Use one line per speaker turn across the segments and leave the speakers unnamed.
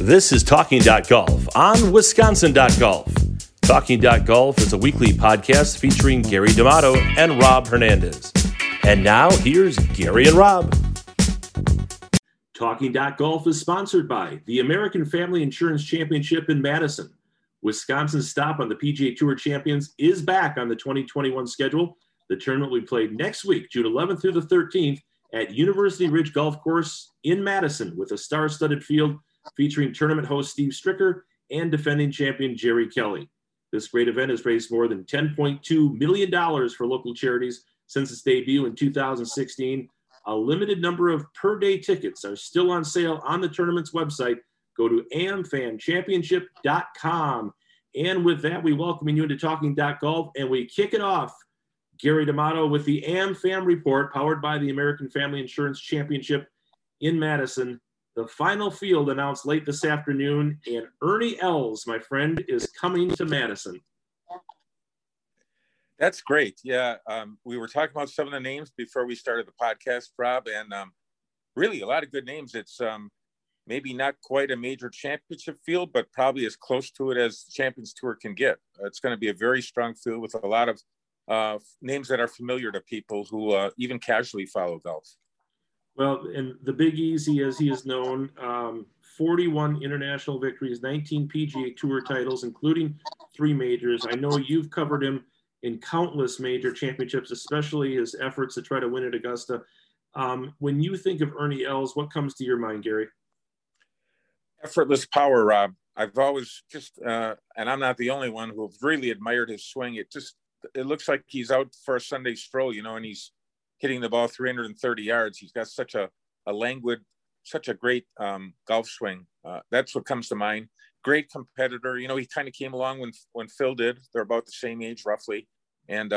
This is Talking.Golf on Wisconsin.Golf. Talking.Golf is a weekly podcast featuring Gary D'Amato and Rob Hernandez. And now, here's Gary and Rob. Talking.Golf is sponsored by the American Family Insurance Championship in Madison. Wisconsin's stop on the PGA Tour Champions is back on the 2021 schedule. The tournament will be played next week, June 11th through the 13th, at University Ridge Golf Course in Madison with a star-studded field featuring tournament host Steve Stricker and defending champion Jerry Kelly. This great event has raised more than $10.2 million for local charities since its debut in 2016. A limited number of per-day tickets are still on sale on the tournament's website. Go to amfanchampionship.com. And with that, we welcome you into Talking.Golf, and we kick it off. Gary D'Amato with the AmFam Report, powered by the American Family Insurance Championship in Madison. The final field announced late this afternoon, and Ernie Els, my friend, is coming to Madison.
That's great. Yeah, we were talking about some of the names before we started the podcast, Rob, and really a lot of good names. It's maybe not quite a major championship field, but probably as close to it as the Champions Tour can get. It's going to be a very strong field with a lot of names that are familiar to people who even casually follow golf.
Well, and the Big Easy, as he is known, 41 international victories, 19 PGA Tour titles, including 3 majors. I know you've covered him in countless major championships, especially his efforts to try to win at Augusta. When you think of Ernie Els, what comes to your mind, Gary?
Effortless power, Rob. I've always just, and I'm not the only one who've really admired his swing. It looks like he's out for a Sunday stroll, and he's hitting the ball 330 yards. He's got such a languid, such a great golf swing. That's what comes to mind. Great competitor. He kind of came along when Phil did. They're about the same age, roughly. And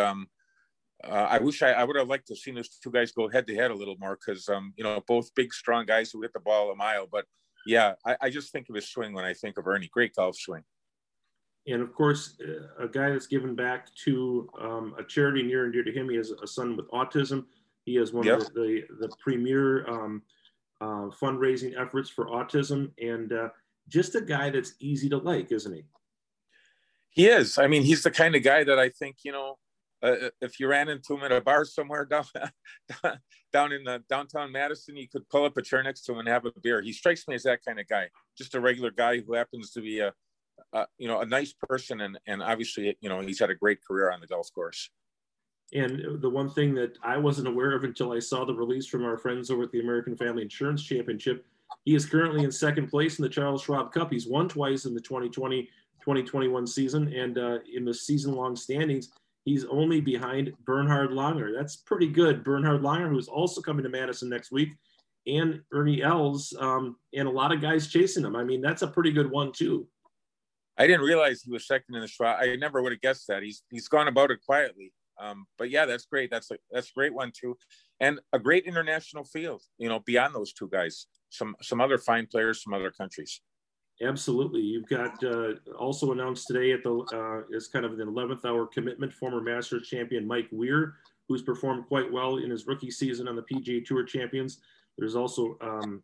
I wish I would have liked to have seen those two guys go head to head a little more because, both big, strong guys who hit the ball a mile. But yeah, I just think of his swing when I think of Ernie. Great golf swing.
And of course, a guy that's given back to a charity near and dear to him. He has a son with autism. He has one of the premier fundraising efforts for autism, and just a guy that's easy to like, isn't he?
He is. I mean, he's the kind of guy that I think, if you ran into him at a bar somewhere down in downtown Madison, you could pull up a chair next to him and have a beer. He strikes me as that kind of guy, just a regular guy who happens to be a nice person. And obviously, he's had a great career on the golf course.
And the one thing that I wasn't aware of until I saw the release from our friends over at the American Family Insurance Championship, he is currently in second place in the Charles Schwab Cup. He's won twice in the 2020-2021 season. And in the season-long standings, he's only behind Bernhard Langer. That's pretty good. Bernhard Langer, who's also coming to Madison next week, and Ernie Els, and a lot of guys chasing him. I mean, that's a pretty good one, too.
I didn't realize he was second in the Schwab. I never would have guessed that. He's gone about it quietly. But yeah, that's great. That's a great one too. And a great international field, beyond those two guys, some other fine players from other countries.
Absolutely. You've got also announced today at is kind of an 11th hour commitment, former Masters champion Mike Weir, who's performed quite well in his rookie season on the PGA Tour Champions. There's also,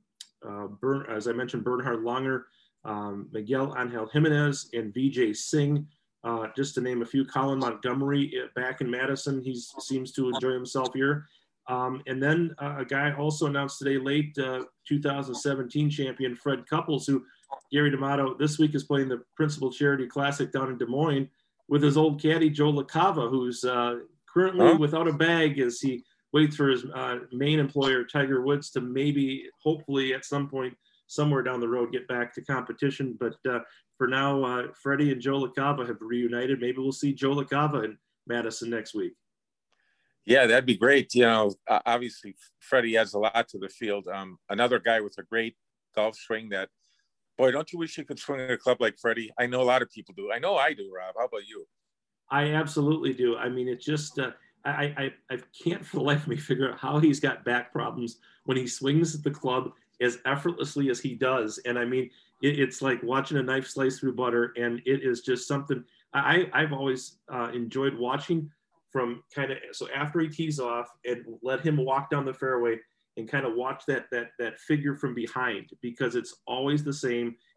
as I mentioned, Bernhard Langer, Miguel Angel Jimenez, and Vijay Singh. Just to name a few. Colin Montgomery back in Madison. He seems to enjoy himself here. And then a guy also announced today, late 2017 champion Fred Couples, who Gary D'Amato this week is playing the Principal Charity Classic down in Des Moines with his old caddy Joe LaCava, who's currently without a bag as he waits for his main employer Tiger Woods to maybe, hopefully at some point somewhere down the road get back to competition. But for now, Freddie and Joe LaCava have reunited. Maybe we'll see Joe LaCava in Madison next week.
Yeah, that'd be great. Obviously, Freddie adds a lot to the field. Another guy with a great golf swing that, boy, don't you wish you could swing a club like Freddie? I know a lot of people do. I know I do, Rob. How about you?
I absolutely do. I mean, it's just I can't for the life of me figure out how he's got back problems when he swings the club as effortlessly as he does. And I mean, it's like watching a knife slice through butter, and it is just something I've always enjoyed watching from so after he tees off and let him walk down the fairway and kind of watch that figure from behind, because it's always the same.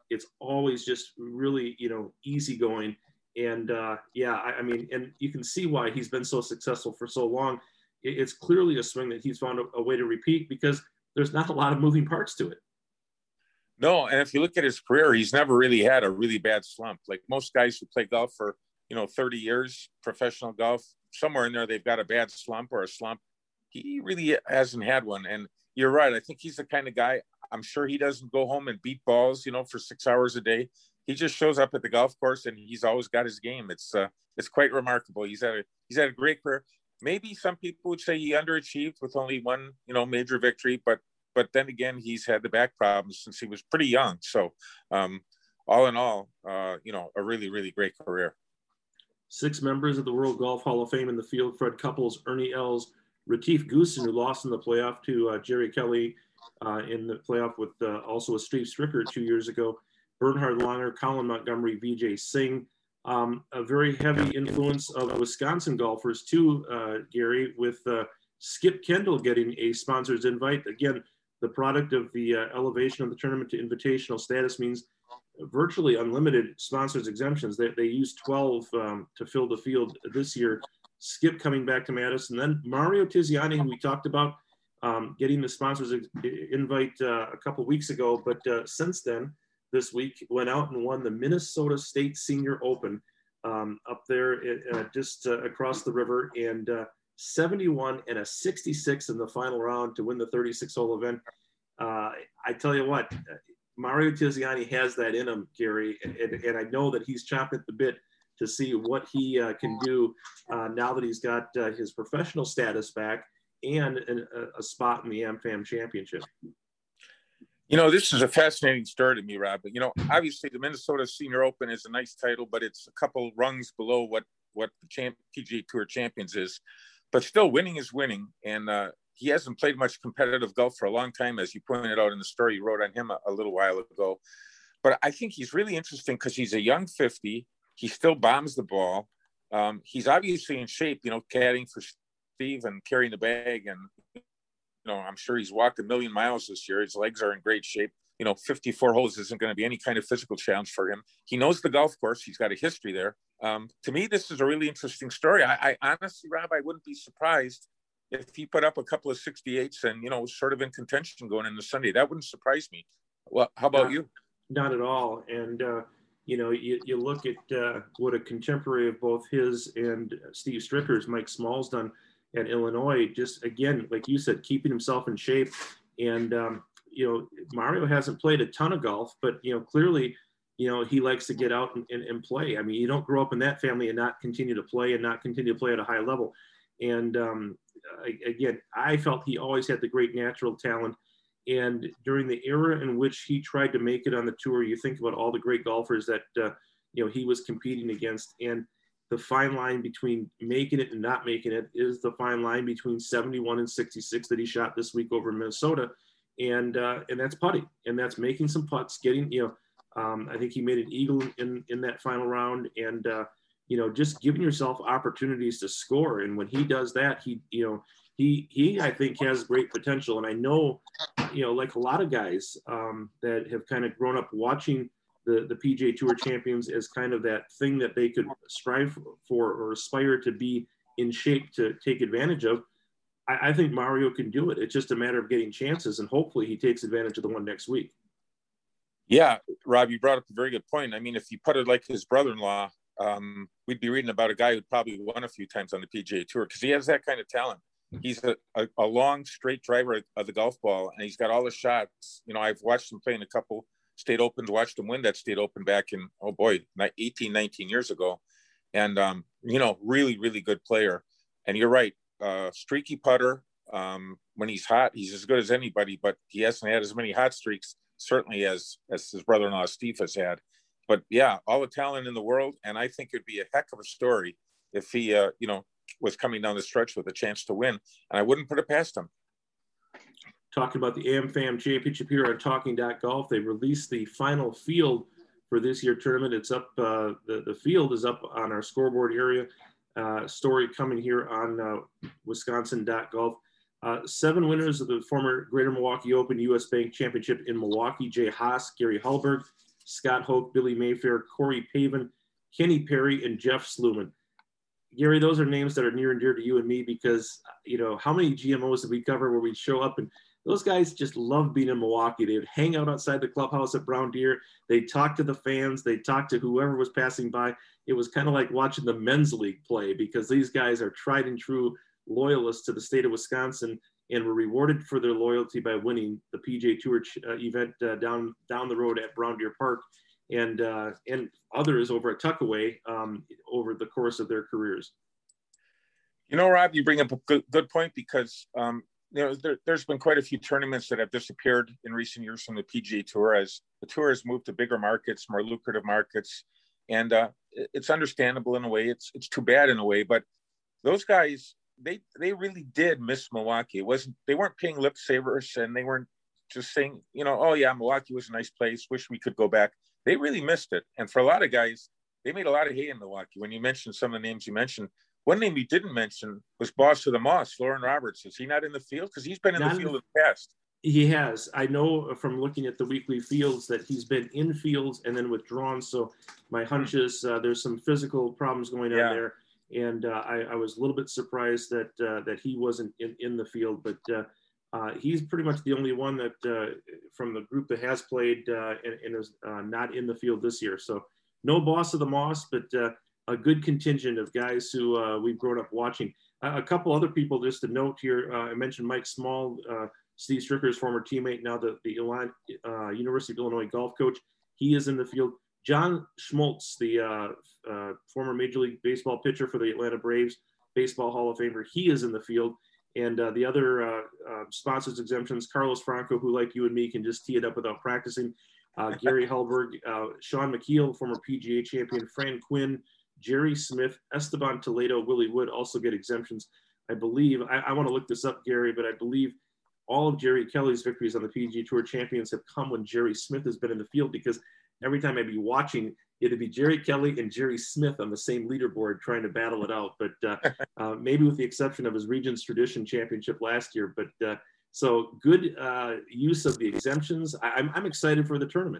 it's always just really, easygoing. And I mean, and you can see why he's been so successful for so long. It's clearly a swing that he's found a way to repeat because there's not a lot of moving parts to it.
No, and if you look at his career, he's never really had a really bad slump. Like most guys who play golf for, 30 years, professional golf, somewhere in there, they've got a bad slump or a slump. He really hasn't had one. And you're right. I think he's the kind of guy, I'm sure he doesn't go home and beat balls, for 6 hours a day. He just shows up at the golf course and he's always got his game. It's quite remarkable. He's had a great career. Maybe some people would say he underachieved with only one, major victory, but then again, he's had the back problems since he was pretty young. So all in all, a really, really great career.
6 members of the World Golf Hall of Fame in the field: Fred Couples, Ernie Els, Retief Goosen, who lost in the playoff to Jerry Kelly in the playoff with also a Steve Stricker 2 years ago, Bernhard Langer, Colin Montgomery, Vijay Singh. A very heavy influence of Wisconsin golfers too, Gary, with Skip Kendall getting a sponsor's invite. Again, the product of the elevation of the tournament to invitational status means virtually unlimited sponsors exemptions. They used 12 to fill the field this year. Skip coming back to Madison. Then Mario Tiziani, who we talked about, getting the sponsors invite a couple weeks ago. But since then, this week, went out and won the Minnesota State Senior Open up there just across the river, and 71 and a 66 in the final round to win the 36-hole event. I tell you what, Mario Tiziani has that in him, Gary, and I know that he's chomping at the bit to see what he can do now that he's got his professional status back and a spot in the AmFam Championship.
This is a fascinating story to me, Rob. But, obviously the Minnesota Senior Open is a nice title, but it's a couple rungs below what the PGA Tour Champions is. But still, winning is winning. And he hasn't played much competitive golf for a long time, as you pointed out in the story you wrote on him a little while ago. But I think he's really interesting because he's a young 50. He still bombs the ball. He's obviously in shape, caddying for Steve and carrying the bag. And, I'm sure he's walked 1,000,000 miles this year. His legs are in great shape. 54 holes isn't going to be any kind of physical challenge for him. He knows the golf course. He's got a history there. To me, this is a really interesting story. I honestly, Rob, I wouldn't be surprised if he put up a couple of 68s and, was sort of in contention going into Sunday. That wouldn't surprise me. Well, how about you?
Not at all. And, you look at what a contemporary of both his and Steve Stricker's, Mike Small's, done at Illinois. Just, again, like you said, keeping himself in shape. And, Mario hasn't played a ton of golf, but, clearly, he likes to get out and play. I mean, you don't grow up in that family and not continue to play at a high level. And again, I felt he always had the great natural talent. And during the era in which he tried to make it on the tour, you think about all the great golfers that, he was competing against. And the fine line between making it and not making it is the fine line between 71 and 66 that he shot this week over Minnesota. And that's putting, and that's making some putts, getting, I think he made an eagle in that final round, and, just giving yourself opportunities to score. And when he does that, he I think has great potential. And I know, like a lot of guys that have kind of grown up watching the PGA Tour Champions as kind of that thing that they could strive for or aspire to be in shape to take advantage of. I think Mario can do it. It's just a matter of getting chances, and hopefully he takes advantage of the one next week.
Yeah, Rob, you brought up a very good point. I mean, if you put it like his brother-in-law, we'd be reading about a guy who probably won a few times on the PGA Tour because he has that kind of talent. He's a long, straight driver of the golf ball, and he's got all the shots. I've watched him play in a couple state opens, watched him win that state open back in, 18, 19 years ago. And, really, really good player. And you're right, streaky putter. When he's hot, he's as good as anybody, but he hasn't had as many hot streaks, certainly as his brother-in-law Steve has had. But yeah, all the talent in the world. And I think it'd be a heck of a story if he, was coming down the stretch with a chance to win. And I wouldn't put it past him.
Talking about the AmFam Championship here on Talking.Golf, they released the final field for this year tournament. It's up, the field is up on our scoreboard area. Story coming here on Wisconsin.Golf. 7 winners of the former Greater Milwaukee Open US Bank Championship in Milwaukee: Jay Haas, Gary Hallberg, Scott Hoke, Billy Mayfair, Corey Pavin, Kenny Perry, and Jeff Sluman. Gary, those are names that are near and dear to you and me because, how many GMOs did we cover where we'd show up and those guys just love being in Milwaukee. They would hang out outside the clubhouse at Brown Deer. They'd talk to the fans. They'd talk to whoever was passing by. It was kind of like watching the men's league play because these guys are tried and true loyalists to the state of Wisconsin and were rewarded for their loyalty by winning the PGA Tour event down the road at Brown Deer Park. And others over at Tuckaway over the course of their careers.
Rob, you bring up a good point because, there's been quite a few tournaments that have disappeared in recent years from the PGA Tour as the tour has moved to bigger markets, more lucrative markets. And it's understandable in a way. It's too bad in a way. But those guys, they really did miss Milwaukee. They weren't paying lip service and they weren't just saying, oh, yeah, Milwaukee was a nice place. Wish we could go back. They really missed it. And for a lot of guys, they made a lot of hay in Milwaukee. When you mentioned some of the names you mentioned, one name you didn't mention was Boss of the Moss, Lauren Roberts. Is he not in the field? Because he's been in the field in the past.
He has. I know from looking at the weekly fields that he's been in fields and then withdrawn. So my hunch is there's some physical problems going on there. And I was a little bit surprised that he wasn't in the field. But he's pretty much the only one that from the group that has played and is not in the field this year. So no Boss of the Moss, but a good contingent of guys who we've grown up watching. A couple other people just to note here. I mentioned Mike Small, Steve Stricker's former teammate, now the University of Illinois golf coach. He is in the field. John Schmaltz, the former Major League Baseball pitcher for the Atlanta Braves, Baseball Hall of Famer, he is in the field. And the other sponsors exemptions, Carlos Franco, who like you and me can just tee it up without practicing, Gary Hellberg, Sean McKeel, former PGA champion, Fran Quinn, Jerry Smith, Esteban Toledo, Willie Wood also get exemptions. I believe, I want to look this up, Gary, but I believe all of Jerry Kelly's victories on the PGA Tour Champions have come when Jerry Smith has been in the field because every time I'd be watching, it'd be Jerry Kelly and Jerry Smith on the same leaderboard trying to battle it out. But maybe with the exception of his Regions Tradition Championship last year. But so good use of the exemptions. I'm excited for the tournament.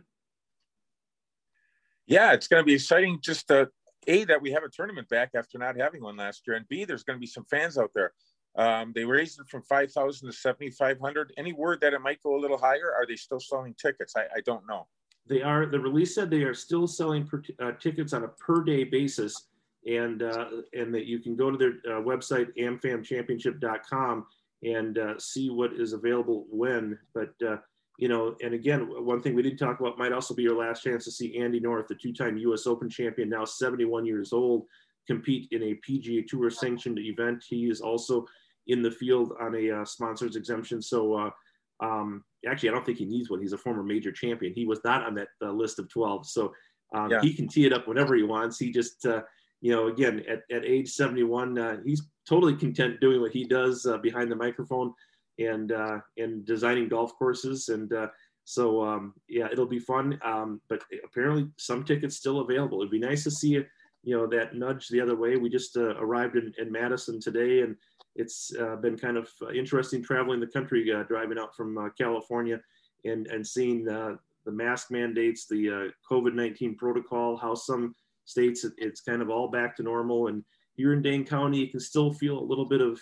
Yeah, it's going to be exciting just to – A, that we have a tournament back after not having one last year, and B, there's going to be some fans out there. They raised it from 5,000 to 7,500. Any word that it might go a little higher? Are they still selling tickets? I don't know.
They are. The release said they are still selling tickets on a per day basis, and that you can go to their website amfamchampionship.com and see what is available when. But and again, one thing we didn't talk about might also be your last chance to see Andy North, the two-time U.S. Open champion, now 71 years old, compete in a PGA Tour sanctioned event. He is also in the field on a sponsors exemption. So actually, I don't think he needs one. He's a former major champion. He was not on that list of 12. So he can tee it up whenever he wants. He just, again, at age 71, he's totally content doing what he does behind the microphone and designing golf courses. And so it'll be fun. But apparently some tickets still available. It'd be nice to see it, that nudge the other way. We just arrived in Madison today, and it's been kind of interesting traveling the country, driving out from California and seeing the mask mandates, the COVID-19 protocol, how some states it's kind of all back to normal. And here in Dane County, you can still feel a little bit of,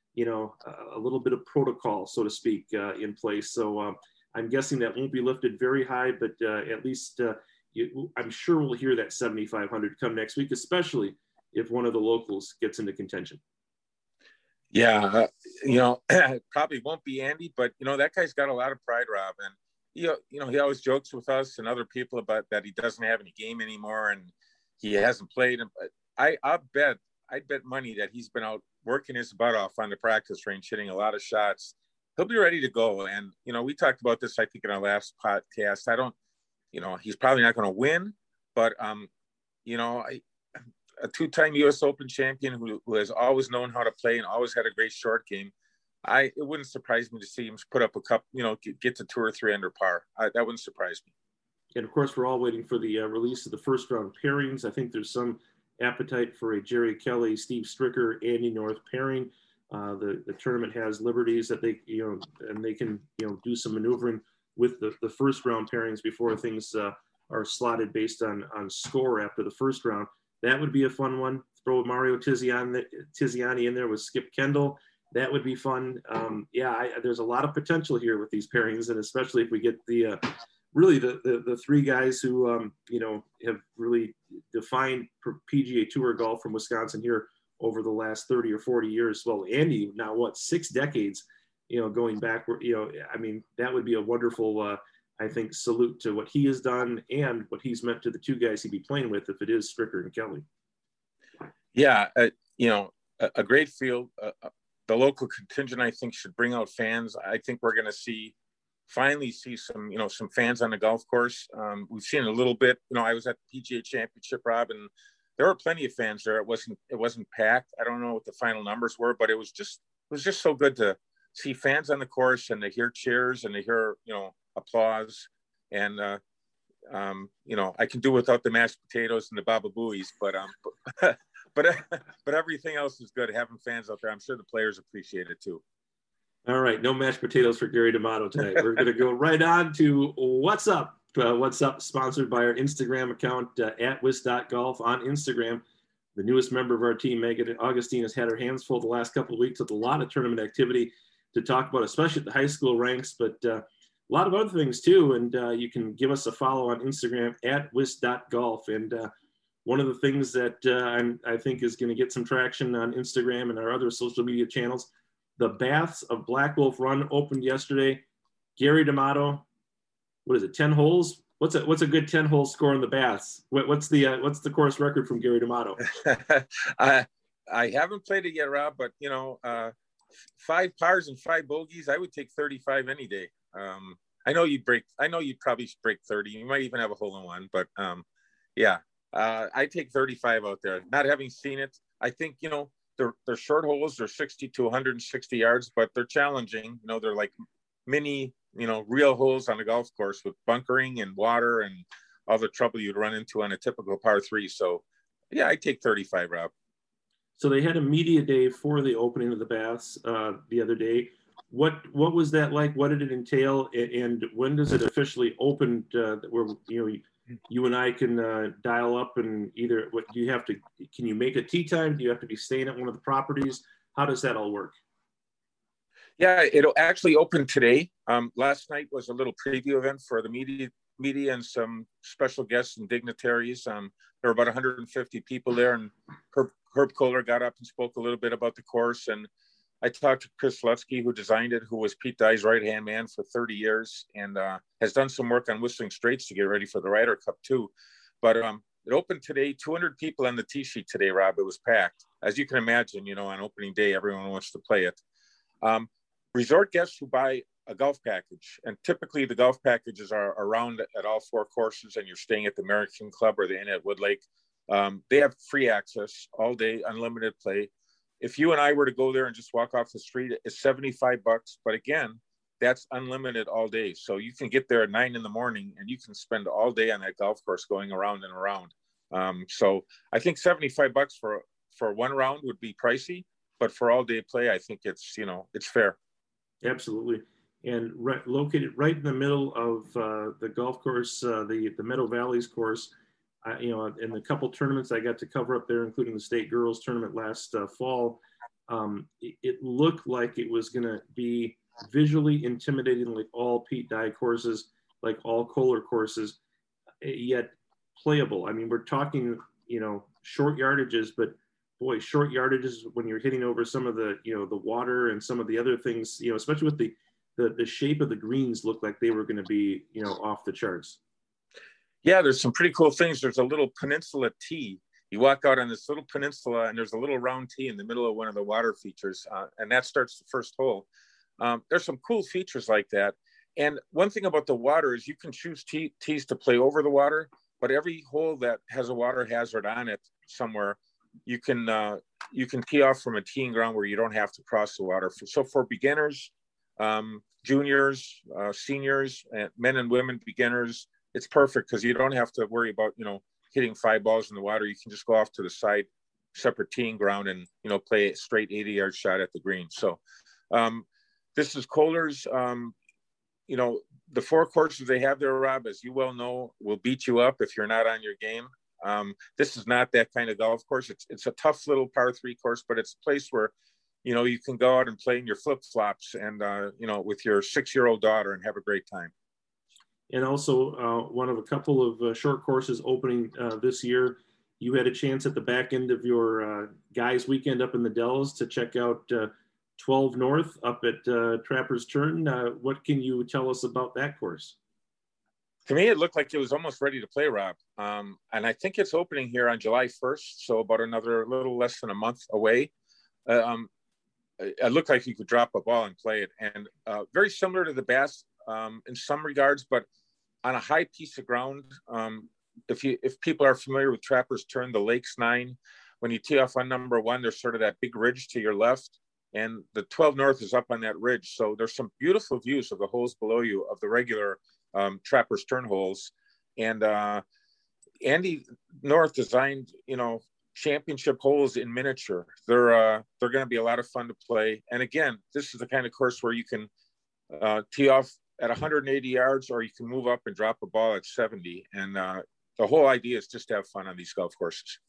a little bit of protocol, so to speak, in place. So I'm guessing that won't be lifted very high, but at least I'm sure we'll hear that 7,500 come next week, especially if one of the locals gets into contention.
Yeah, probably won't be Andy, but that guy's got a lot of pride, Rob, and he always jokes with us and other people about that he doesn't have any game anymore and he hasn't played. I'd bet money that he's been out working his butt off on the practice range, hitting a lot of shots. He'll be ready to go. And we talked about this, I think, in our last podcast. He's probably not going to win, but a two-time U.S. Open champion who has always known how to play and always had a great short game. It wouldn't surprise me to see him put up a cup, get to 2 or 3 under par. That wouldn't surprise me.
And of course, we're all waiting for the release of the first round pairings. I think there's some appetite for a Jerry Kelly, Steve Stricker, Andy North pairing. The tournament has liberties that they, and they can, do some maneuvering with the first round pairings before things are slotted based on score after the first round. That would be a fun one. Throw Mario Tiziani in there with Skip Kendall. That would be fun. There's a lot of potential here with these pairings, and especially if we get the three guys who have really defined PGA Tour golf from Wisconsin here over the last 30 or 40 years. Well, Andy, now 6 decades, going backward, that would be a wonderful, I think, salute to what he has done and what he's meant to the two guys he'd be playing with if it is Stricker and Kelly.
Yeah, a great field. The local contingent, I think, should bring out fans. I think we're going to finally see some fans on the golf course. We've seen a little bit. I was at the PGA Championship, Rob, and there were plenty of fans there. It wasn't packed. I don't know what the final numbers were, but it was just so good to see fans on the course and to hear cheers and to hear applause. And I can do without the mashed potatoes and the baba booies, but everything else is good. Having fans out there, I'm sure the players appreciate it too.
All right, no mashed potatoes for Gary D'Amato tonight. We're going to go right on to What's Up. What's Up, sponsored by our Instagram account at wis.golf on Instagram. The newest member of our team, Megan Augustine, has had her hands full the last couple of weeks with a lot of tournament activity to talk about, especially at the high school ranks, but a lot of other things too. And you can give us a follow on Instagram at wis.golf. And one of the things that I think is going to get some traction on Instagram and our other social media channels, the Baths of Black Wolf Run opened yesterday. Gary D'Amato, what is it, 10 holes? What's a good 10-hole score in the Baths? What's the course record from Gary D'Amato?
I haven't played it yet, Rob, but 5 pars and 5 bogeys, I would take 35 any day. I know you'd probably break 30. You might even have a hole in one, but I take 35 out there. Not having seen it, I think they're short holes. They're 60 to 160 yards, but they're challenging. They're like mini, real holes on a golf course with bunkering and water and all the trouble you'd run into on a typical par 3. So, I take 35, Rob.
So they had a media day for the opening of the Baths the other day. What was that like? What did it entail? And when does it officially open? Where you and I can dial up and either can you make a tee time? Do you have to be staying at one of the properties? How does that all work?
Yeah, it'll actually open today. Last night was a little preview event for the media and some special guests and dignitaries. There were about 150 people there, and Herb Kohler got up and spoke a little bit about the course. And I talked to Chris Lefsky, who designed it, who was Pete Dye's right-hand man for 30 years and has done some work on Whistling Straits to get ready for the Ryder Cup too. But it opened today, 200 people on the tee sheet today, Rob. It was packed. As you can imagine, on opening day, everyone wants to play it. Resort guests who buy a golf package, and typically the golf packages are around at all 4 courses, and you're staying at the American Club or the Inn at Woodlake. They have free access all day, unlimited play. If you and I were to go there and just walk off the street, it's $75. But again, that's unlimited all day. So you can get there at 9 a.m. and you can spend all day on that golf course going around and around. So I think $75 for one round would be pricey, but for all day play, I think it's fair.
Absolutely. And located right in the middle of the golf course, the Meadow Valleys course, in the couple tournaments I got to cover up there, including the state girls tournament last fall, it looked like it was going to be visually intimidating, like all Pete Dye courses, like all Kohler courses, yet playable. I mean, we're talking, short yardages, but boy, short yardages when you're hitting over some of the, the water and some of the other things, especially with the shape of the greens looked like they were going to be, off the charts.
Yeah, there's some pretty cool things. There's a little peninsula tee. You walk out on this little peninsula and there's a little round tee in the middle of one of the water features. And that starts the first hole. There's some cool features like that. And one thing about the water is you can choose tees to play over the water, but every hole that has a water hazard on it somewhere, you can tee off from a teeing ground where you don't have to cross the water. So for beginners, juniors, seniors, and men and women beginners, it's perfect because you don't have to worry about, hitting 5 balls in the water. You can just go off to the side, separate teeing ground and, play a straight 80-yard shot at the green. So this is Kohler's the 4 courses they have there, Rob, as you well know, will beat you up if you're not on your game. This is not that kind of golf course. It's a tough little par 3 course, but it's a place where, you can go out and play in your flip flops and, with your 6-year-old daughter and have a great time.
And also one of a couple of short courses opening this year. You had a chance at the back end of your guys weekend up in the Dells to check out 12 North up at Trapper's Turn. What can you tell us about that course?
To me, it looked like it was almost ready to play, Rob. And I think it's opening here on July 1st, so about another little less than a month away. It looked like you could drop a ball and play it. And very similar to the Bass in some regards, but on a high piece of ground. If people are familiar with Trapper's Turn, the Lakes 9, when you tee off on number 1, there's sort of that big ridge to your left. And the 12 North is up on that ridge. So there's some beautiful views of the holes below you of the regular Trapper's Turn holes. And Andy North designed, championship holes in miniature. They're going to be a lot of fun to play. And again, this is the kind of course where you can tee off at 180 yards, or you can move up and drop a ball at 70. And the whole idea is just to have fun on these golf courses.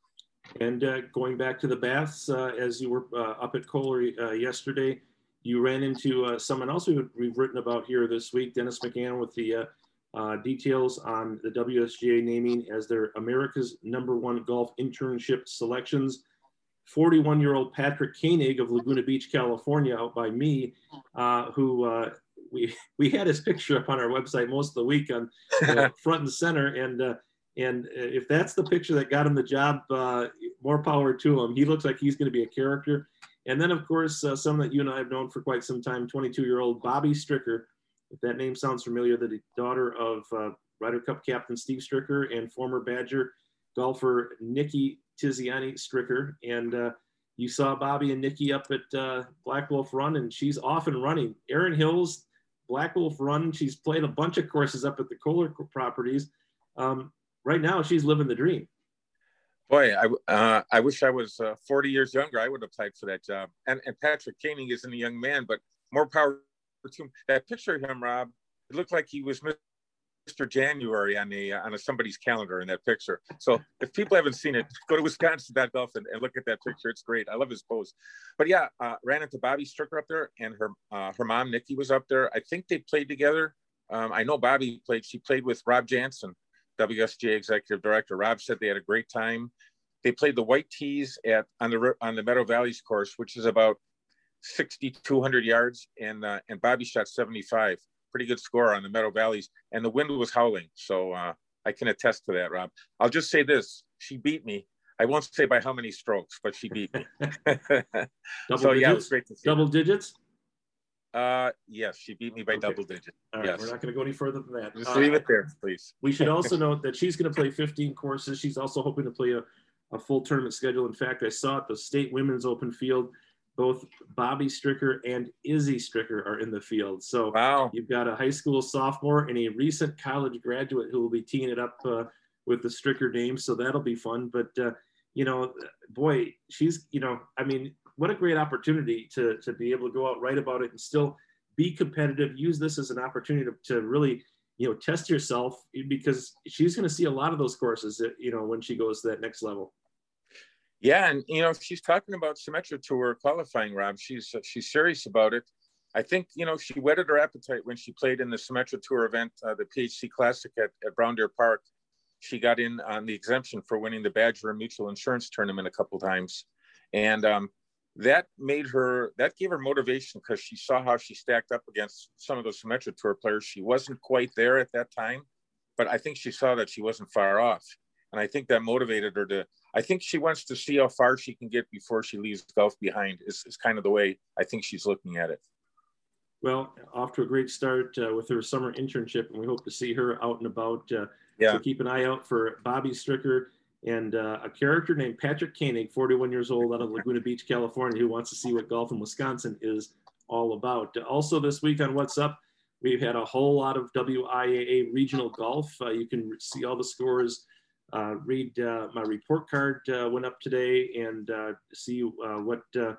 And going back to the Baths, as you were up at Kohler yesterday, you ran into someone else we've written about here this week, Dennis McGann, with the details on the WSGA naming as their America's #1 golf internship selections. 41-year-old Patrick Koenig of Laguna Beach, California, out by me, who we had his picture up on our website most of the week on front and center. And if that's the picture that got him the job, more power to him. He looks like he's going to be a character. And then, of course, someone that you and I have known for quite some time, 22-year-old Bobby Stricker. If that name sounds familiar, the daughter of Ryder Cup captain Steve Stricker and former Badger golfer Nikki Tiziani Stricker. And you saw Bobby and Nikki up at Black Wolf Run, and she's off and running. Erin Hills, Black Wolf Run, she's played a bunch of courses up at the Kohler properties. Right now, she's living the dream.
Boy, I wish I was 40 years younger. I would have applied for that job. And Patrick Koenig isn't a young man, but more power to him. That picture of him, Rob, it looked like he was Mr. January on somebody's calendar in that picture. So if people haven't seen it, go to Wisconsin.golf and look at that picture. It's great. I love his pose. But yeah, ran into Bobby Stricker up there, and her mom, Nikki, was up there. I think they played together. I know Bobby she played with Rob Jansen, WSGA executive director. Rob said they had a great time. They played the white tees on the Meadow Valleys course, which is about 6,200 yards, and Bobby shot 75. Pretty good score on the Meadow Valleys, and the wind was howling. So I can attest to that, Rob. I'll just say this: she beat me. I won't say by how many strokes, but she beat me.
Double digits?
Yeah, it was great to see.
Double digits?
Yes, she beat me by double digits.
All right,
yes.
We're not going to go any further than that.
Just leave it there, please.
We should also note that she's going to play 15 courses. She's also hoping to play a full tournament schedule. In fact, I saw at the State Women's Open field, both Bobby Stricker and Izzy Stricker are in the field. So
wow.
You've got a high school sophomore and a recent college graduate who will be teeing it up with the Stricker name. So that'll be fun. But, boy, she's, what a great opportunity to be able to go out, write about it, and still be competitive. Use this as an opportunity to really, test yourself, because she's going to see a lot of those courses, when she goes to that next level.
Yeah, and she's talking about Symetra Tour qualifying, Rob. She's serious about it. I think she whetted her appetite when she played in the Symetra Tour event, the PHC Classic at Brown Deer Park. She got in on the exemption for winning the Badger and Mutual Insurance Tournament a couple times, and that gave her motivation, because she saw how she stacked up against some of the Symetra Tour players. She wasn't quite there at that time, but I think she saw that she wasn't far off. And I think that motivated her I think she wants to see how far she can get before she leaves golf behind is kind of the way I think she's looking at it.
Well, off to a great start with her summer internship, and we hope to see her out and about. So keep an eye out for Bobby Stricker and a character named Patrick Koenig, 41 years old, out of Laguna Beach, California, who wants to see what golf in Wisconsin is all about. Also this week on What's Up, we've had a whole lot of WIAA regional golf. You can see all the scores. Read my report card went up today, and see what the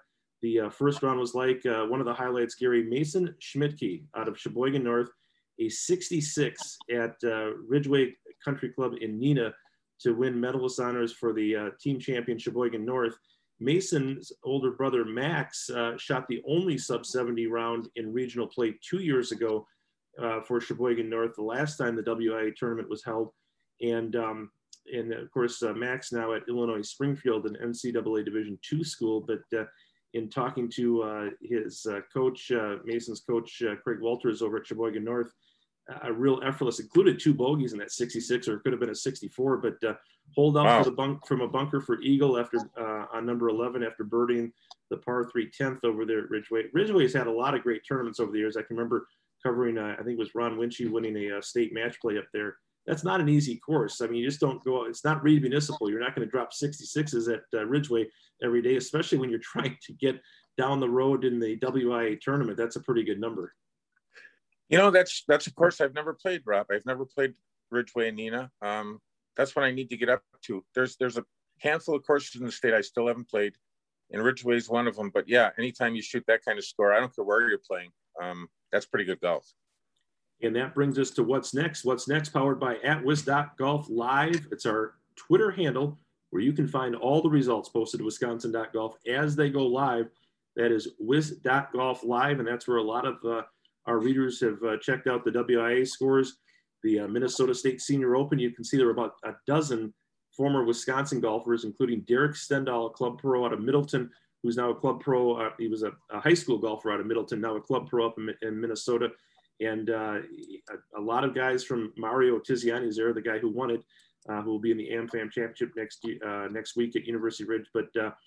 The first round was like one of the highlights, Gary, Mason Schmidtke out of Sheboygan North, a 66 at Ridgeway Country Club in Neenah to win medalist honors for the team champion Sheboygan North. Mason's older brother, Max, shot the only sub-70 round in regional play 2 years ago for Sheboygan North, the last time the WIA tournament was held. And of course, Max now at Illinois Springfield, an NCAA Division II school. But in talking to his coach, Mason's coach, Craig Walters over at Sheboygan North, a real effortless, included 2 bogeys in that 66, or it could have been a 64, but hold out for the from a bunker for eagle after on number 11 after birdieing the par 3 10th over there at Ridgeway. Ridgeway's had a lot of great tournaments over the years. I can remember covering, I think it was Ron Winchy winning a state match play up there. That's not an easy course. I mean, you just don't go, it's not Reed Municipal. You're not going to drop 66s at Ridgeway every day, especially when you're trying to get down the road in the WIA tournament. That's a pretty good number.
You know, that's a course I've never played, Rob. I've never played Ridgeway and Neenah. That's what I need to get up to. There's a handful of courses in the state I still haven't played, and Ridgeway is one of them. But yeah, anytime you shoot that kind of score, I don't care where you're playing. That's pretty good golf.
And that brings us to What's Next. What's Next, powered by @Wis.Golf Live. It's our Twitter handle where you can find all the results posted to Wisconsin.golf as they go live. That is Wis.Golf Live, and that's where a lot of our readers have checked out the WIA scores. The Minnesota State Senior Open, you can see there were about a dozen former Wisconsin golfers, including Derek Stendahl, a club pro out of Middleton, who's now a club pro. He was a high school golfer out of Middleton, now a club pro up in Minnesota. And a lot of guys from Mario Tiziani is there, the guy who won it, who will be in the AmFam Championship next week at University Ridge. But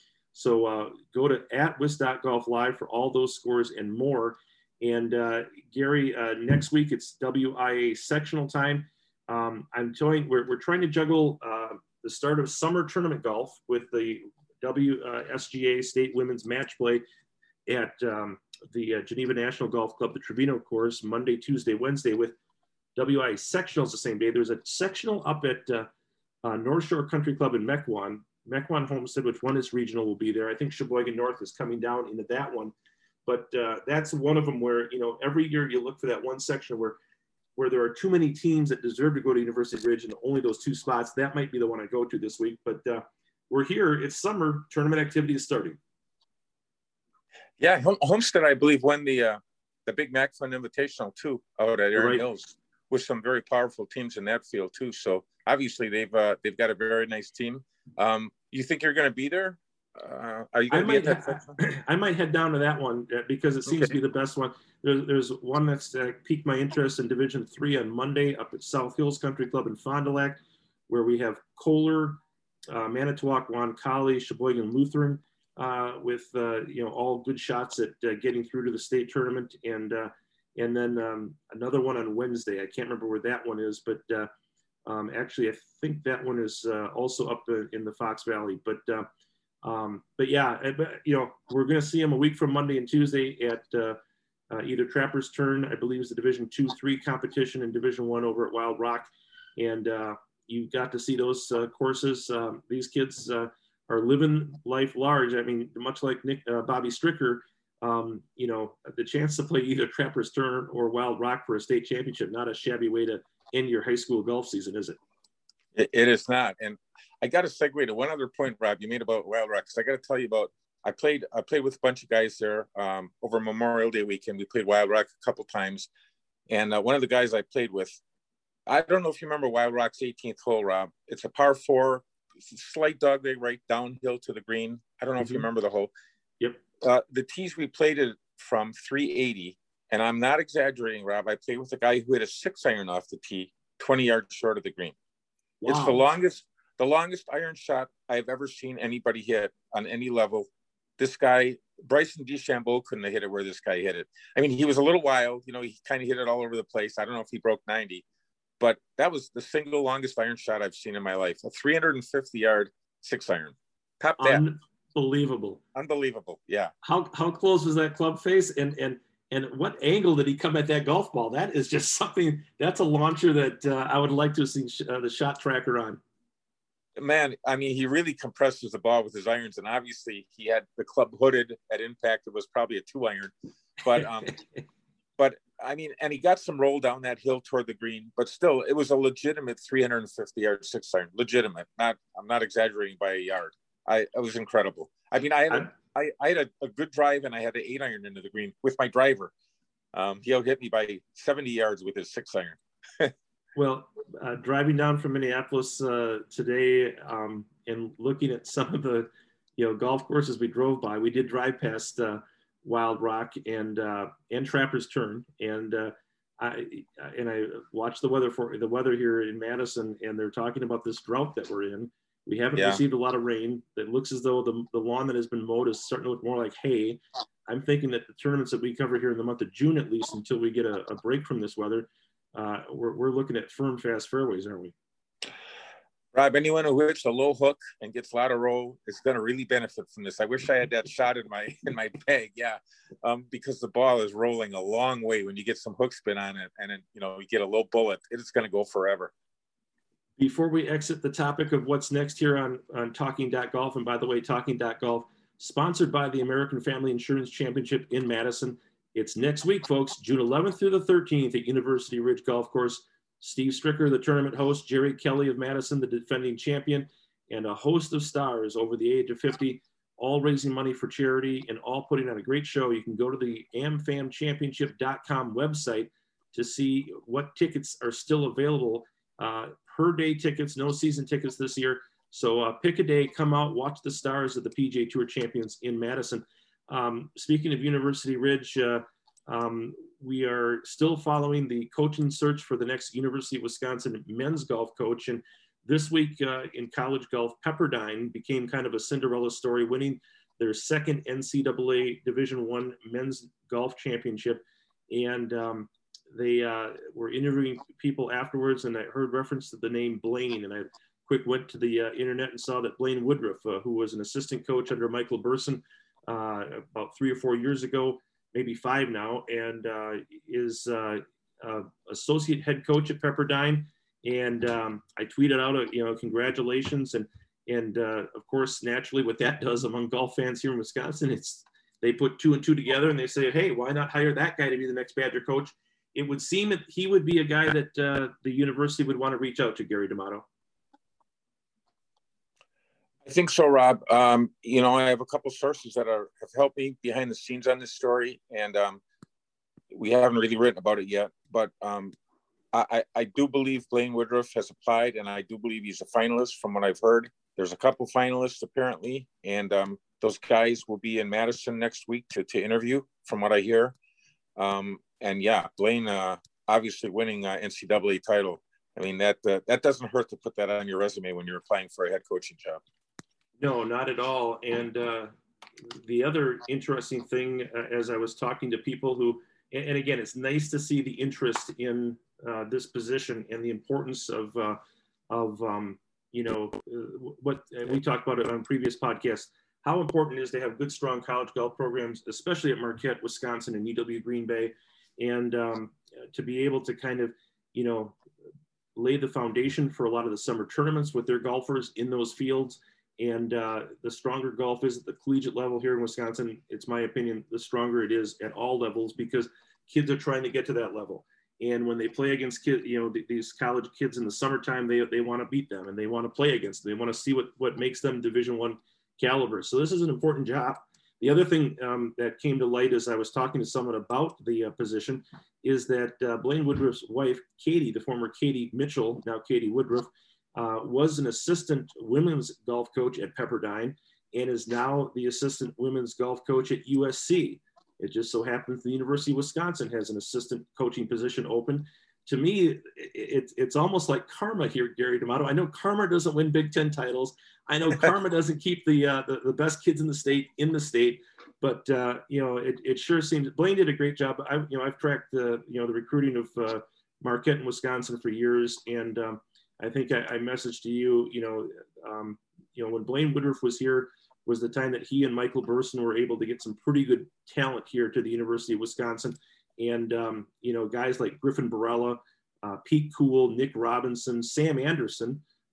so go to @Wis.Golf Live for all those scores and more. And Gary, next week it's WIA sectional time. We're trying to juggle the start of summer tournament golf with the WSGA State Women's Match Play at the Geneva National Golf Club, the Trevino course, Monday, Tuesday, Wednesday, with WIA sectionals the same day. There's a sectional up at North Shore Country Club in Mequon. Mequon Homestead, which one is regional, will be there. I think Sheboygan North is coming down into that one. But that's one of them where, you know, every year you look for that one section where there are too many teams that deserve to go to University Ridge and only those 2 spots. That might be the one I go to this week. But we're here. It's summer. Tournament activity is starting.
Yeah, Homestead, I believe, won the Big Mac Fund Invitational too out at Erin Hills with some very powerful teams in that field too. So obviously they've got a very nice team. You think you're going to be there? Are you going to be at that section?
I might head down to that one because it seems to be the best one. There's one that's piqued my interest in Division III on Monday up at South Hills Country Club in Fond du Lac, where we have Kohler, Manitowoc, Woncalli, Sheboygan Lutheran with all good shots at getting through to the state tournament, and then another one on Wednesday. I can't remember where that one is, but actually I think that one is also up in the Fox Valley. But yeah, we're going to see them a week from Monday and Tuesday at either Trapper's Turn, I believe is the Division II-III competition, and Division I over at Wild Rock. And you got to see those courses. These kids are living life large. I mean, much like Bobby Stricker, the chance to play either Trapper's Turn or Wild Rock for a state championship, not a shabby way to end your high school golf season, is it?
It is not. And I got to segue to one other point, Rob, you made about Wild Rock. I got to tell you about, I played with a bunch of guys there over Memorial Day weekend. We played Wild Rock a couple times. And one of the guys I played with, I don't know if you remember Wild Rock's 18th hole, Rob. It's a par 4, slight dogleg right downhill to the green. I don't know if you remember the hole.
Yep.
The tees we played it from 380. And I'm not exaggerating, Rob. I played with a guy who hit a 6-iron off the tee, 20 yards short of the green. Wow. It's the longest iron shot I've ever seen anybody hit on any level. This guy, Bryson DeChambeau, couldn't have hit it where this guy hit it. I mean, he was a little wild. He kind of hit it all over the place. I don't know if he broke 90, but that was the single longest iron shot I've seen in my life. A 350-yard 6-iron. Top that. Unbelievable. Yeah.
How close was that club face? And what angle did he come at that golf ball? That is just something, that's a launcher that I would like to see the shot tracker on.
Man, I mean, he really compresses the ball with his irons, and obviously he had the club hooded at impact. It was probably a 2-iron, but but I mean, and he got some roll down that hill toward the green, but still, it was a legitimate 350-yard 6-iron. Legitimate. I'm not exaggerating by a yard. It was incredible. I mean, I had a good drive, and I had an 8-iron into the green with my driver. He'll hit me by 70 yards with his 6-iron.
Well, driving down from Minneapolis today and looking at some of the, golf courses we drove by, we did drive past Wild Rock and Trapper's Turn, and I watched the weather here in Madison, and they're talking about this drought that we're in. We haven't received a lot of rain. It looks as though the lawn that has been mowed is starting to look more like hay. I'm thinking that the tournaments that we cover here in the month of June, at least until we get a break from this weather, we're looking at firm, fast fairways, aren't we?
Rob, anyone who hits a low hook and gets a lot of roll is going to really benefit from this. I wish I had that shot in my bag, because the ball is rolling a long way when you get some hook spin on it, and then, you get a low bullet. It's going to go forever.
Before we exit the topic of what's next here on Talking.Golf, and by the way, Talking.Golf, sponsored by the American Family Insurance Championship in Madison. It's next week, folks, June 11th through the 13th at University Ridge Golf Course. Steve Stricker, the tournament host, Jerry Kelly of Madison, the defending champion, and a host of stars over the age of 50, all raising money for charity and all putting on a great show. You can go to the amfamchampionship.com website to see what tickets are still available. Per day tickets, no season tickets this year. So pick a day, come out, watch the stars of the PGA Tour champions in Madison. Speaking of University Ridge, we are still following the coaching search for the next University of Wisconsin men's golf coach. And this week in college golf, Pepperdine became kind of a Cinderella story, winning their second NCAA Division I men's golf championship. And they were interviewing people afterwards, and I heard reference to the name Blaine. And I went to the internet and saw that Blaine Woodruff, who was an assistant coach under Michael Burson about 3 or 4 years ago, maybe 5 now, and is associate head coach at Pepperdine. And I tweeted out, congratulations. And of course, naturally, what that does among golf fans here in Wisconsin, they put 2 and 2 together and they say, hey, why not hire that guy to be the next Badger coach? It would seem that he would be a guy that the university would want to reach out to, Gary D'Amato.
I think so, Rob. I have a couple sources that have helped me behind the scenes on this story, and we haven't really written about it yet. But I do believe Blaine Woodruff has applied, and I do believe he's a finalist from what I've heard. There's a couple finalists apparently, and those guys will be in Madison next week to interview, from what I hear. And yeah, Blaine obviously winning NCAA title. I mean, that doesn't hurt to put that on your resume when you're applying for a head coaching job.
No, not at all. And the other interesting thing, as I was talking to people who, and again, it's nice to see the interest in this position and the importance of what we talked about it on previous podcasts, how important it is to have good, strong college golf programs, especially at Marquette, Wisconsin, and UW Green Bay, and to be able to kind of, lay the foundation for a lot of the summer tournaments with their golfers in those fields. And the stronger golf is at the collegiate level here in Wisconsin, it's my opinion, the stronger it is at all levels, because kids are trying to get to that level. And when they play against kids, these college kids in the summertime, they want to beat them and they want to play against them. They want to see what makes them Division I caliber. So this is an important job. The other thing that came to light as I was talking to someone about the position is that Blaine Woodruff's wife, Katie, the former Katie Mitchell, now Katie Woodruff, was an assistant women's golf coach at Pepperdine and is now the assistant women's golf coach at USC. It just so happens the University of Wisconsin has an assistant coaching position open. To me, it's almost like karma here, Gary D'Amato. I know karma doesn't win Big Ten titles. I know karma doesn't keep the best kids in the state, but it sure seems Blaine did a great job. I've tracked the recruiting of Marquette and Wisconsin for years, and I think I messaged to you, when Blaine Woodruff was here was the time that he and Michael Burson were able to get some pretty good talent here to the University of Wisconsin. And, guys like Griffin Barella, Pete Cool, Nick Robinson, Sam Anderson,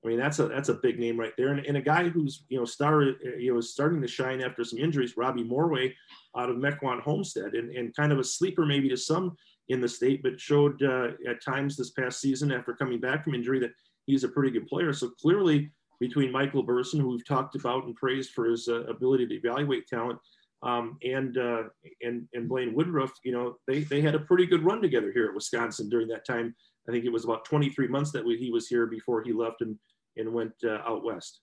I mean, that's a big name right there. And a guy who's, starting to shine after some injuries, Robbie Morway out of Mequon Homestead, and kind of a sleeper maybe to some in the state, but showed at times this past season after coming back from injury that he's a pretty good player. So clearly between Michael Burson, who we've talked about and praised for his ability to evaluate talent, and Blaine Woodruff, they had a pretty good run together here at Wisconsin during that time. I think it was about 23 months that he was here before he left and went out west.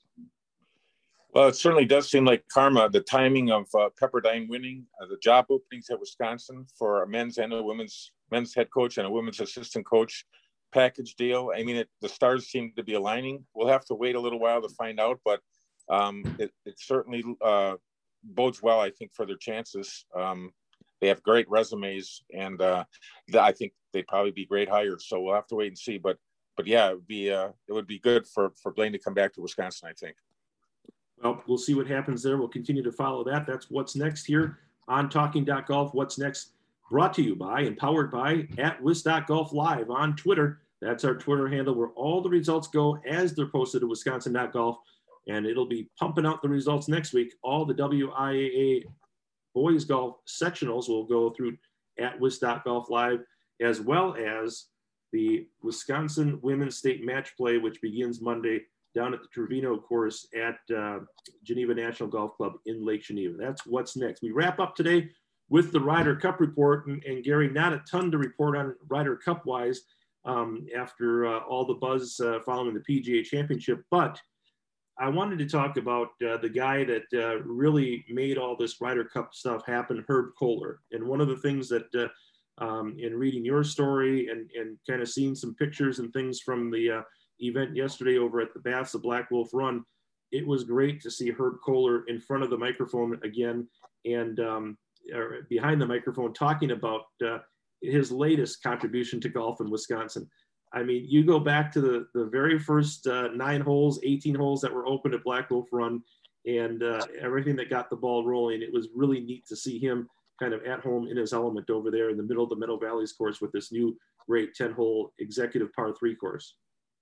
Well, it certainly does seem like karma. The timing of Pepperdine winning the job openings at Wisconsin for a men's and a men's head coach and a women's assistant coach package deal. I mean, the stars seem to be aligning. We'll have to wait a little while to find out, but it certainly bodes well, I think, for their chances. They have great resumes, and I think they'd probably be great hires. So we'll have to wait and see. But yeah, it would be good for Blaine to come back to Wisconsin, I think.
Well, we'll see what happens there. We'll continue to follow that. That's what's next here on Talking.Golf. What's next? Brought to you by and powered by @Wis.Golf Live on Twitter. That's our Twitter handle where all the results go as they're posted to Wisconsin.Golf. And it'll be pumping out the results next week. All the WIAA boys golf sectionals will go through @Wis.Golf Live, as well as the Wisconsin Women's State Match Play, which begins Monday down at the Trevino course at Geneva National Golf Club in Lake Geneva. That's what's next. We wrap up today with the Ryder Cup report. And Gary, not a ton to report on Ryder Cup wise after all the buzz following the PGA Championship. But I wanted to talk about the guy that really made all this Ryder Cup stuff happen, Herb Kohler. And one of the things that in reading your story and kind of seeing some pictures and things from the event yesterday over at the Baths of Black Wolf Run, it was great to see Herb Kohler in front of the microphone again and behind the microphone talking about his latest contribution to golf in Wisconsin. I mean, you go back to the very first 9 holes, 18 holes that were opened at Black Wolf Run and everything that got the ball rolling. It was really neat to see him kind of at home in his element over there in the middle of the Meadow Valleys course with this new great 10-hole executive par 3 course.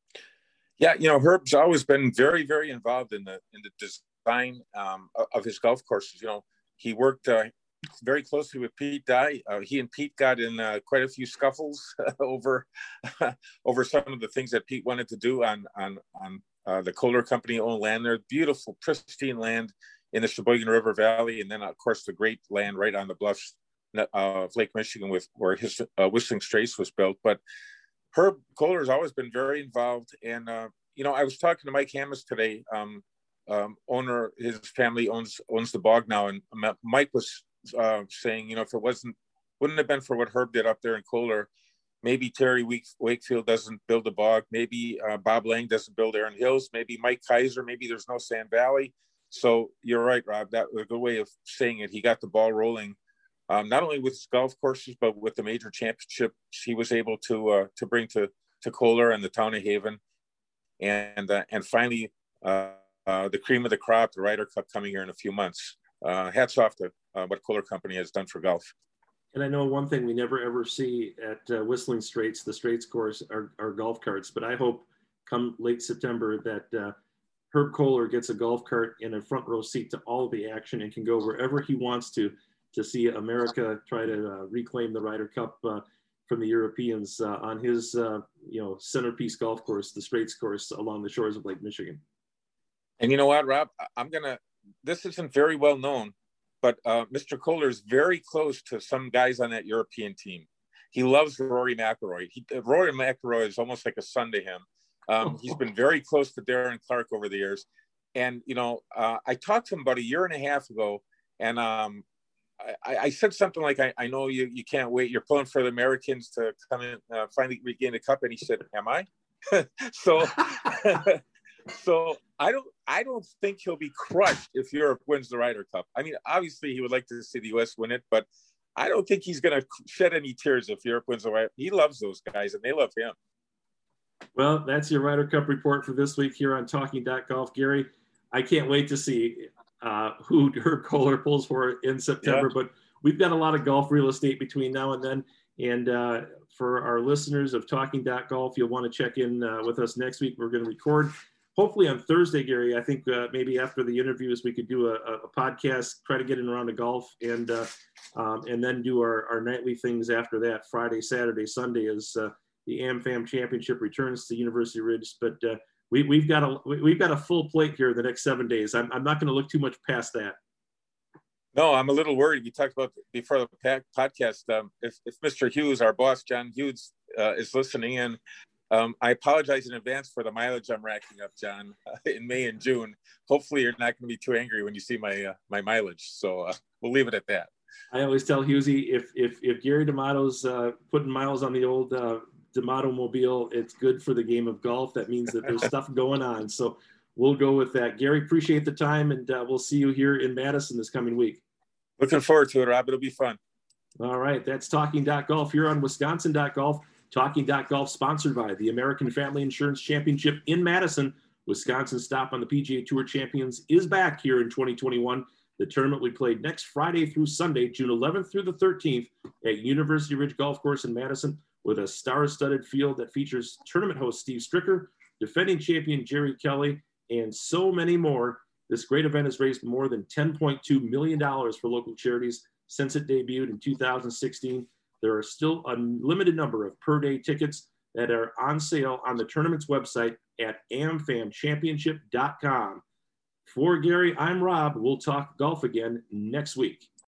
Yeah, Herb's always been very, very involved in the design of his golf courses. He worked very closely with Pete Dye. He and Pete got in quite a few scuffles over some of the things that Pete wanted to do on the Kohler Company owned land there. Beautiful, pristine land in the Sheboygan River Valley, and then of course the great land right on the bluffs of Lake Michigan where his Whistling Straits was built. But Herb Kohler has always been very involved. And, I was talking to Mike Hammes today, owner, his family owns the bog now. And Mike was saying, if it wouldn't have been for what Herb did up there in Kohler, maybe Terry Wakefield doesn't build the bog. Maybe Bob Lang doesn't build Erin Hills. Maybe Mike Kaiser, maybe there's no Sand Valley. So you're right, Rob, that was a good way of saying it. He got the ball rolling. Not only with his golf courses, but with the major championships he was able to bring to Kohler and the town of Haven, and finally the cream of the crop, the Ryder Cup, coming here in a few months. Hats off to what Kohler Company has done for golf.
And I know one thing we never ever see at Whistling Straits, the Straits course, are golf carts. But I hope come late September that Herb Kohler gets a golf cart and a front row seat to all of the action and can go wherever he wants to see America try to reclaim the Ryder Cup from the Europeans on his centerpiece golf course, the Straits course along the shores of Lake Michigan.
And you know what, Rob? This isn't very well known, but Mr. Kohler is very close to some guys on that European team. He loves Rory McIlroy. Rory McIlroy is almost like a son to him. He's been very close to Darren Clarke over the years. And, I talked to him about a year and a half ago, and I said something like, I know you can't wait. You're pulling for the Americans to come in, finally regain the cup. And he said, am I? So I don't think he'll be crushed if Europe wins the Ryder Cup. I mean, obviously he would like to see the U.S. win it, but I don't think he's going to shed any tears if Europe wins the Ryder Cup. He loves those guys and they love him.
Well, that's your Ryder Cup report for this week here on Talking.Golf. Gary, I can't wait to see who Herb Kohler pulls for in September, but we've got a lot of golf real estate between now and then. And for our listeners of Talking.Golf, you'll want to check in with us next week. We're going to record hopefully on Thursday, Gary, I think maybe after the interviews, we could do a podcast, try to get in around the golf, and then do our nightly things after that, Friday, Saturday, Sunday, as the AmFam Championship returns to University Ridge. But we've got a full plate here the next 7 days. I'm not going to look too much past that.
No, I'm a little worried. We talked about before the podcast. If Mr. Hughes, our boss, John Hughes, is listening in, I apologize in advance for the mileage I'm racking up, John, in May and June. Hopefully, you're not going to be too angry when you see my mileage. So we'll leave it at that.
I always tell Hughesy, if Gary D'Amato's putting miles on the old D'Amato mobile, it's good for the game of golf. That means that there's stuff going on. So we'll go with that. Gary, appreciate the time, and we'll see you here in Madison this coming week.
Looking forward to it, Rob. It'll be fun.
All right. That's Talking.Golf here on Wisconsin.Golf. Talking.Golf sponsored by the American Family Insurance Championship in Madison. Wisconsin's stop on the PGA Tour Champions is back here in 2021. The tournament will be played next Friday through Sunday, June 11th through the 13th at University Ridge Golf Course in Madison, with a star-studded field that features tournament host Steve Stricker, defending champion Jerry Kelly, and so many more. This great event has raised more than $10.2 million for local charities since it debuted in 2016. There are still a limited number of per-day tickets that are on sale on the tournament's website at amfamchampionship.com. For Gary, I'm Rob. We'll talk golf again next week.